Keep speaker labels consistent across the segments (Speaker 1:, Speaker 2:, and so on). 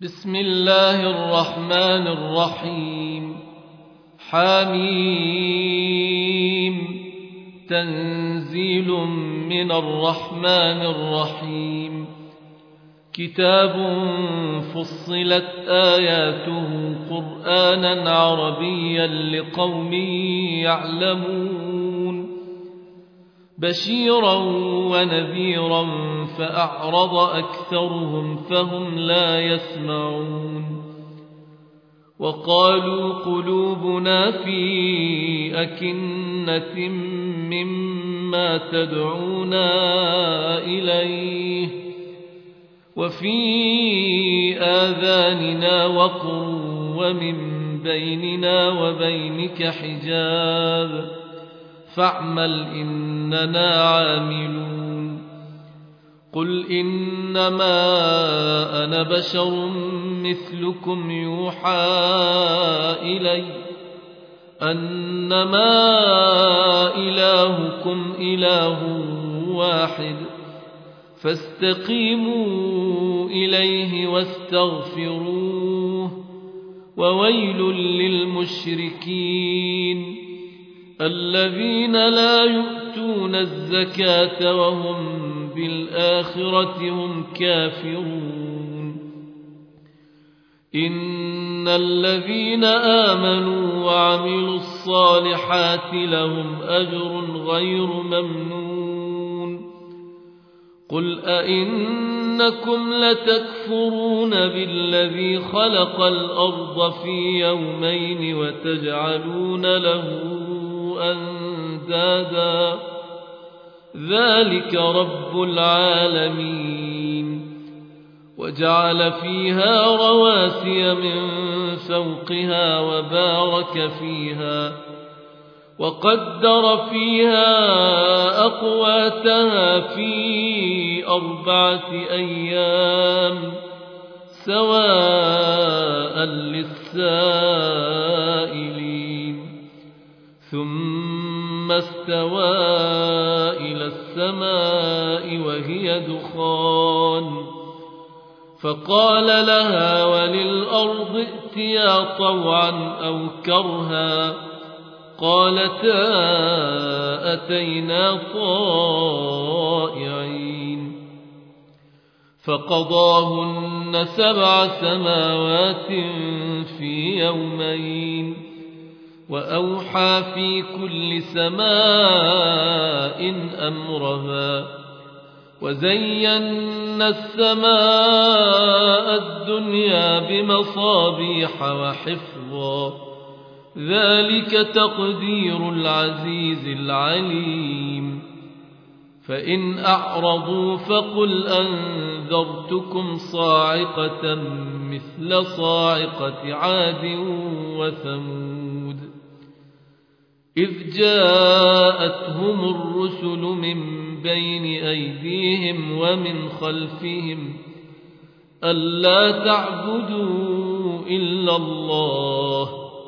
Speaker 1: بسم الله الرحمن الرحيم. حميم. تنزيل من الرحمن الرحيم. كتاب فصلت آياته قرآنا عربيا لقوم يعلمون بشيرا ونذيرا فأعرض أكثرهم فهم لا يسمعون. وقالوا قلوبنا في أكنة مما تدعونا إليه وفي آذاننا وقر ومن بيننا وبينك حجاب فاعمل إننا عاملون. قل إنما أنا بشر مثلكم يوحى إلي أنما إلهكم إله واحد فاستقيموا إليه واستغفروه وويل للمشركين الذين لا يؤتون الزكاة وهم بالآخرة هم كافرون. إن الذين آمنوا وعملوا الصالحات لهم أجر غير ممنون. قل أئنكم لتكفرون بالذي خلق الأرض في يومين وتجعلون له أندادا ذلك رب العالمين. وجعل فيها رواسي من فوقها وبارك فيها وقدر فيها أقواتها في 4 أيام سواء للسائلين. ثم استوى إلى السماء وهي دخان فقال لها وللأرض ائتيا طوعا أو كرها قالتا أتينا طائعين. فقضاهن 7 سماوات في يومين وأوحى في كل سماء أمرها وزينا السماء الدنيا بمصابيح وحفظا ذلك تقدير العزيز العليم. فإن أعرضوا فقل أنذرتكم صاعقة مثل صاعقة عاد وثمود إذ جاءتهم الرسل من بين أيديهم ومن خلفهم ألا تعبدوا إلا الله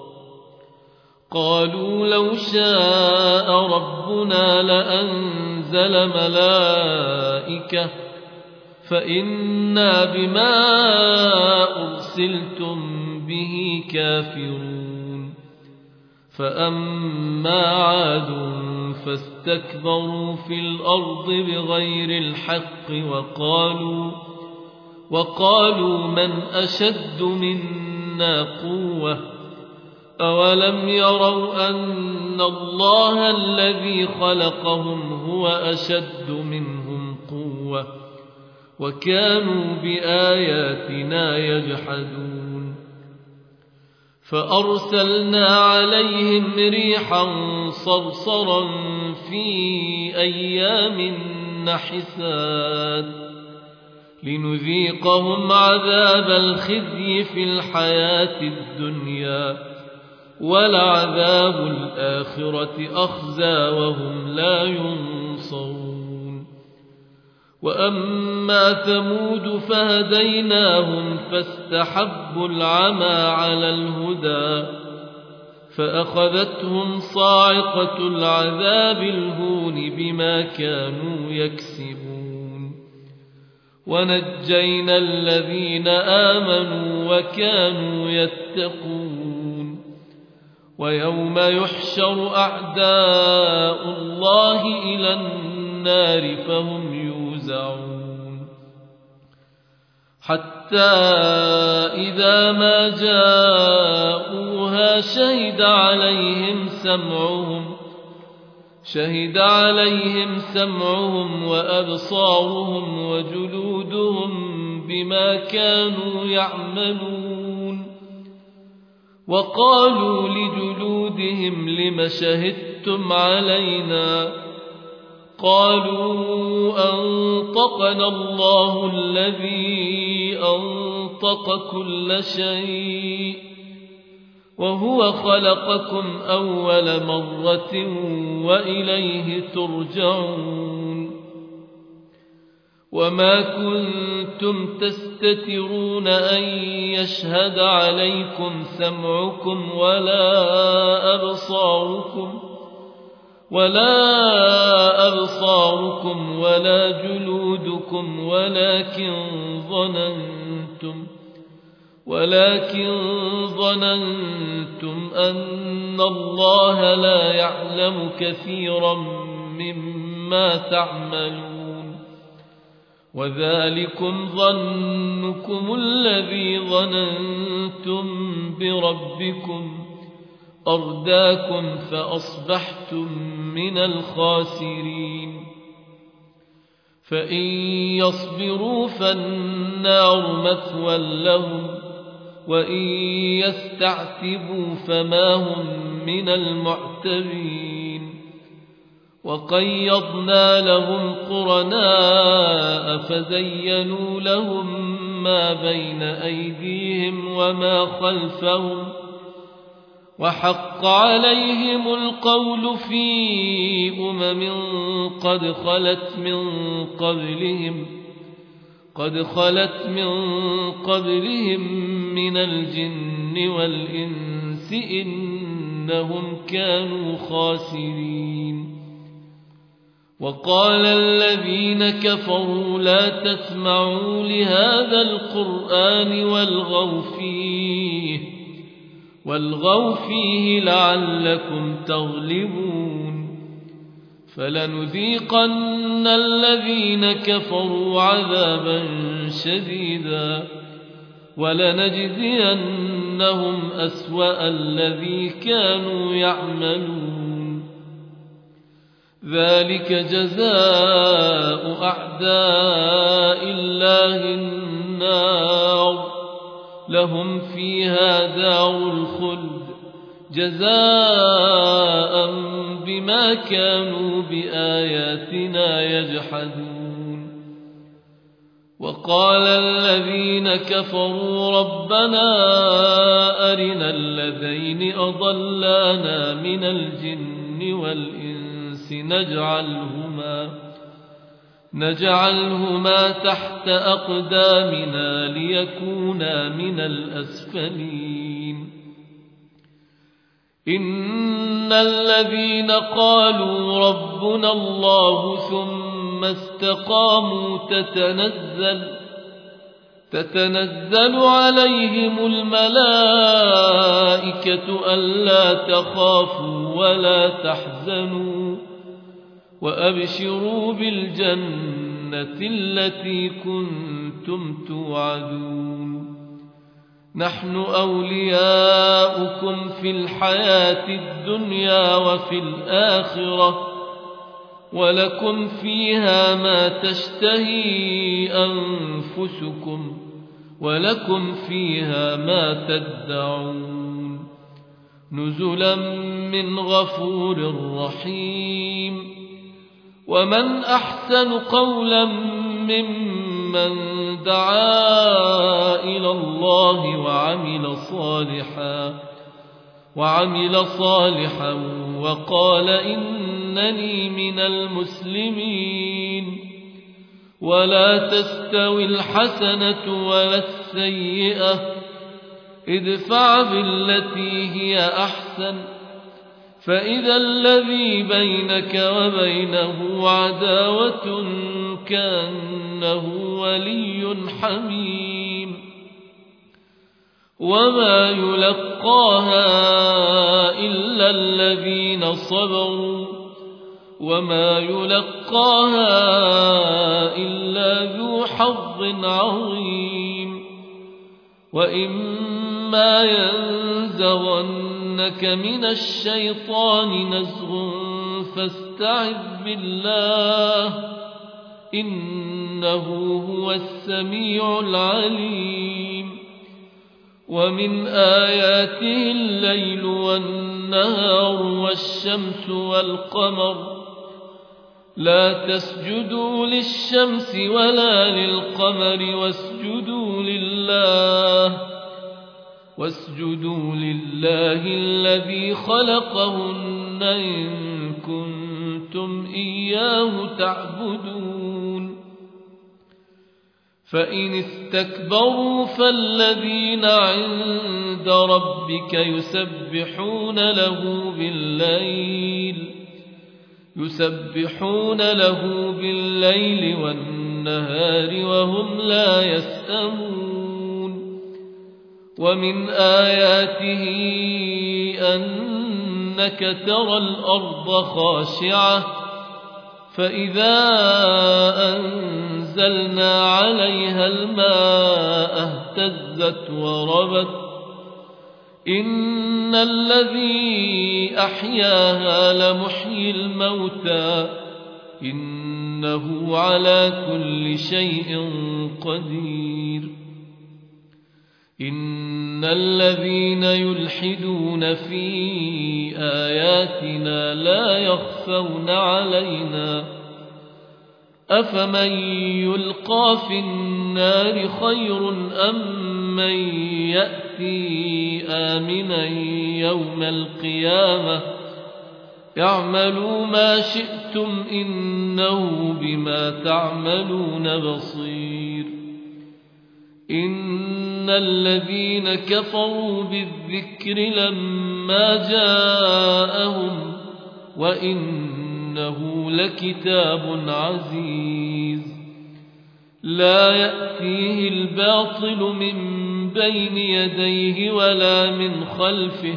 Speaker 1: قالوا لو شاء ربنا لأنزل ملائكة فإنا بما أرسلتم به كافرون. فأما عاد فاستكبروا في الأرض بغير الحق وقالوا من أشد منا قوة أولم يروا أن الله الذي خلقهم هو أشد منهم قوة وكانوا بآياتنا يجحدون. فأرسلنا عليهم ريحا صرصرا في أيام نحسات لنذيقهم عذاب الخزي في الحياة الدنيا ولعذاب الآخرة أخزى وهم لا ينصرون. وأما ثمود فهديناهم فاستحبوا العمى على الهدى فأخذتهم صاعقة العذاب الهون بما كانوا يكسبون. ونجينا الذين آمنوا وكانوا يتقون ويوم يحشر أعداء الله إلى النار فهم يوزعون حتى إذا ما جاءوها شهد عليهم سمعهم وأبصارهم وجلودهم بما كانوا يعملون وقالوا لجلودهم لم شهدتم علينا قالوا أنطقنا الله الذي أنطق كل شيء وهو خلقكم أول مرة وإليه ترجعون وما كنتم تستترون أن يشهد عليكم سمعكم ولا أبصاركم ولا جلودكم ولكن ظننتم أن الله لا يعلم كثيرا مما تعملون وذلكم ظنكم الذي ظننتم بربكم أرداكم فأصبحتم من الخاسرين فإن يصبروا فالنار مثوى لهم وإن يستعتبوا فما هم من المعتبين وقيضنا لهم قرناء فزينوا لهم ما بين أيديهم وما خلفهم وحق عليهم القول في قد خلت من قبلهم من الجن والإنس إنهم كانوا خاسرين وقال الذين كفروا لا تسمعوا لهذا القرآن والغوا فيه لعلكم تغلبون فلنذيقن الذين كفروا عذابا شديدا ولنجزينهم أسوأ الذي كانوا يعملون ذلك جزاء أعداء الله النار لهم فيها دار الخلد جزاء بما كانوا بآياتنا يجحدون وقال الذين كفروا ربنا أرنا الذين أضلانا من الجن والإنس نجعلهما تحت أقدامنا ليكونا من الأسفلين إن الذين قالوا ربنا الله ثم استقاموا تتنزل عليهم الملائكة ألا تخافوا ولا تحزنوا وأبشروا بالجنة التي كنتم توعدون نحن أولياؤكم في الحياة الدنيا وفي الآخرة ولكم فيها ما تشتهي أنفسكم ولكم فيها ما تدعون نزلا من غفور رحيم ومن أحسن قولا ممن دعا إلى الله وعمل صالحا وقال إنني من المسلمين ولا تستوي الحسنة ولا السيئة ادفع بالتي هي أحسن فإذا الذي بينك وبينه عداوة كأنه ولي حميم وما يلقاها إلا الذين صبروا وما يلقاها إلا ذو حظ عظيم وإما ينزغنك من الشيطان نزغ فاستعذ بالله إنه هو السميع العليم ومن آياته الليل والنهار والشمس والقمر لا تسجدوا للشمس ولا للقمر واسجدوا لله الذي خلقهن إن كنتم إياه تعبدون فإن استكبروا فالذين عند ربك يسبحون له بالليل والنهار وهم لا يسأمون ومن آياته أنك ترى الأرض خاشعة فإذا أنزلنا عليها الماء اهتزت وربت إن الذي أحياها لمحيي الموتى إنه على كل شيء قدير إن الذين يلحدون في آياتنا لا يخفون علينا أفمن يلقى في النار خير أم من يأتي آمنا يوم القيامة اعملوا ما شئتم إنه بما تعملون بصير إن الذين كفروا بالذكر لما جاءهم وإنه لكتاب عزيز لا يأتيه الباطل من بين يديه ولا من خلفه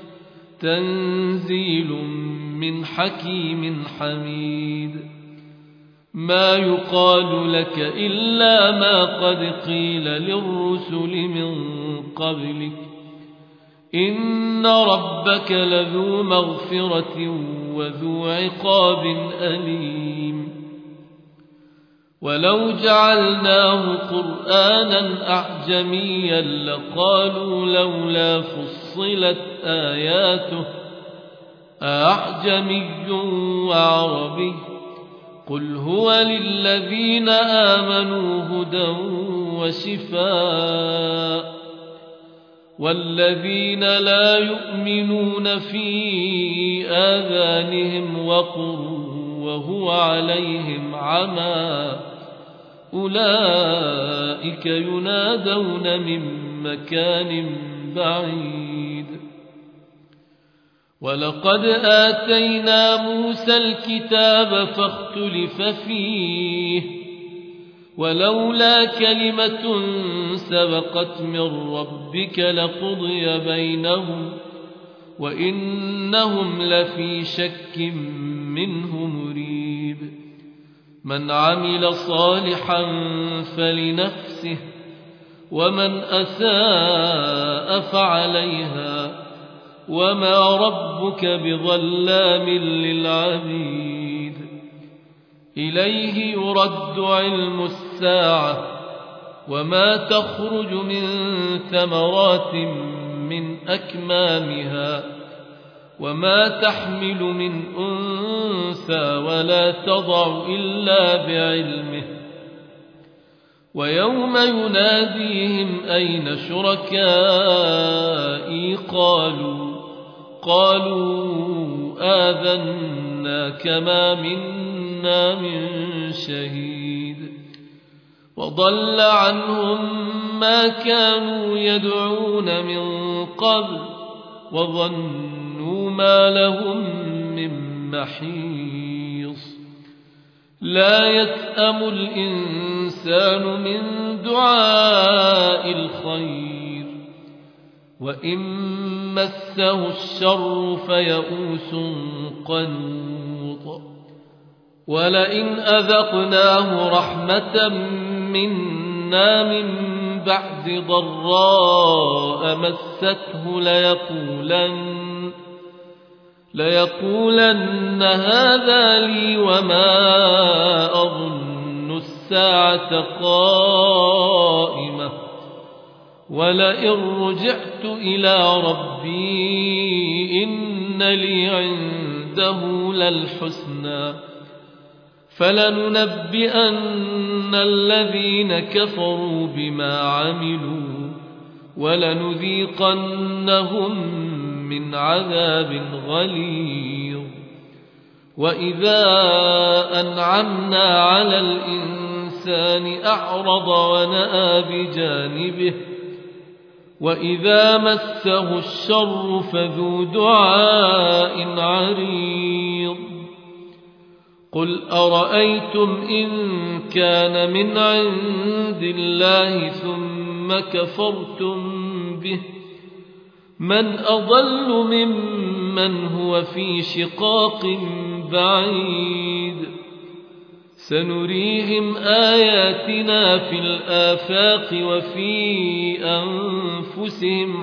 Speaker 1: تنزيل من حكيم حميد ما يقال لك إلا ما قد قيل للرسل من قبلك إن ربك لذو مغفرة وذو عقاب أليم ولو جعلناه قرآنا أعجميا لقالوا لولا فصلت آياته أعجمي وعربي قل هو للذين آمنوا هدى وشفاء والذين لا يؤمنون في آذانهم وقر وهو عليهم عمى أولئك ينادون من مكان بعيد ولقد آتينا موسى الكتاب فاختلف فيه ولولا كلمة سبقت من ربك لقضي بينهم وإنهم لفي شك منه مريب من عمل صالحا فلنفسه ومن أساء فعليها وما ربك بظلام للعبيد إليه يرد علم الساعة وما تخرج من ثمرات من أكمامها وما تحمل من أنثى ولا تضع إلا بعلمه ويوم يناديهم أين شركائي قالوا آذناك ما منا من شهيد وضل عنهم ما كانوا يدعون من قبل وظنوا ما لهم من محيص لا يسأم الإنسان من دعاء الخير وإن مسه الشر فيئوس قنوط ولئن أذقناه رحمة منا من بعد ضراء مسته ليقولن هذا لي وما أظن الساعة قائمة ولئن رجعت إلى ربي إن لي عنده للحسنى فلننبئن الذين كفروا بما عملوا ولنذيقنهم من عذاب غليظ وإذا أنعمنا على الإنسان أعرض ونأى بجانبه وإذا مسه الشر فذو دعاء عريض قل أرأيتم إن كان من عند الله ثم كفرتم به من أضل ممن هو في شقاق بعيد سنريهم آياتنا في الآفاق وفي أنفسهم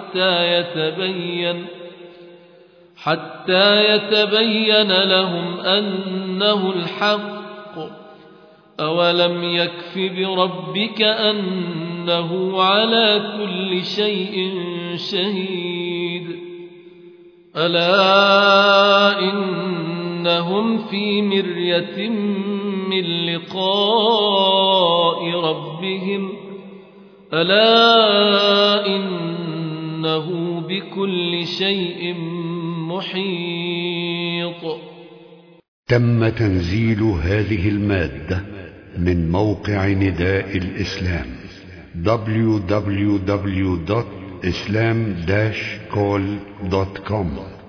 Speaker 1: حتى يتبين لهم أنه الحق أولم يكف بربك أنه على كل شيء شهيد ألا إنهم في مرية من لقاء ربهم ألا إنه بكل شيء محيط.
Speaker 2: تم تنزيل هذه المادة من موقع نداء الإسلام www.islam-call.com